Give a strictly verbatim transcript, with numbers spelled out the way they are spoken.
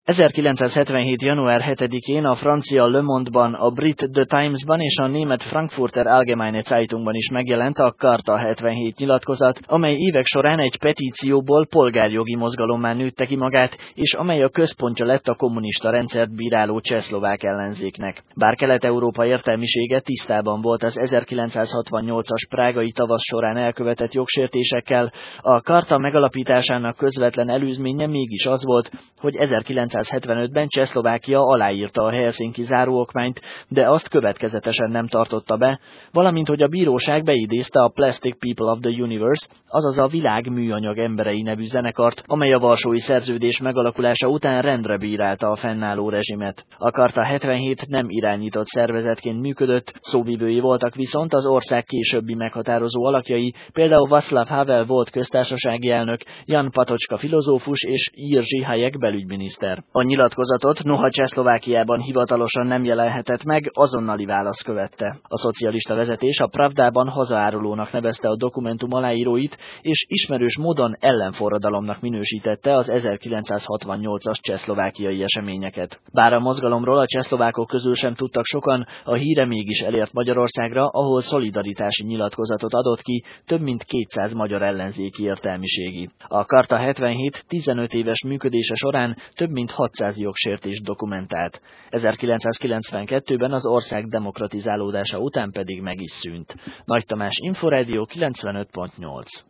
ezerkilencszázhetvenhét. január hetedikén a francia Le Monde-ban, a brit The Times-ban és a német Frankfurter Allgemeine Zeitungban is megjelent a Charta hetvenhét nyilatkozat, amely évek során egy petícióból polgárjogi mozgalommá nőtte ki magát, és amely a központja lett a kommunista rendszert bíráló csehszlovák ellenzéknek. Bár Kelet-Európa értelmisége tisztában volt az ezerkilencszázhatvannyolcas prágai tavasz során elkövetett jogsértésekkel, a Charta megalapításának közvetlen előzménye mégis az volt, hogy ezerkilencszázhetvenötben Csehszlovákia aláírta a Helsinki záróokmányt, de azt következetesen nem tartotta be, valamint hogy a bíróság beidézte a Plastic People of the Universe, azaz a világ műanyag emberei nevű zenekart, amely a Varsói Szerződés megalakulása után rendre bírálta a fennálló rezsimet. A Charta hetvenhét nem irányított szervezetként működött, szóvivői voltak viszont az ország későbbi meghatározó alakjai, például Václav Havel volt köztársasági elnök, Jan Patočka filozófus és Jiří Hayek belügyminiszter. A nyilatkozatot, noha Csehszlovákiában hivatalosan nem jelenhetett meg, azonnali válasz követte. A szocialista vezetés a Pravdában hazaárulónak nevezte a dokumentum aláíróit, és ismerős módon ellenforradalomnak minősítette az ezerkilencszázhatvannyolcas csehszlovákiai eseményeket. Bár a mozgalomról a csehszlovákok közül sem tudtak sokan, a híre mégis elért Magyarországra, ahol szolidaritási nyilatkozatot adott ki több mint kétszáz magyar ellenzéki értelmiségi. A Charta hetvenhét tizenöt éves működése során több mint hatszáz jogsértést dokumentált. ezerkilencszázkilencvenkettőben az ország demokratizálódása után pedig meg is szűnt. Nagy Tamás, Inforádió kilencvenöt pont nyolc.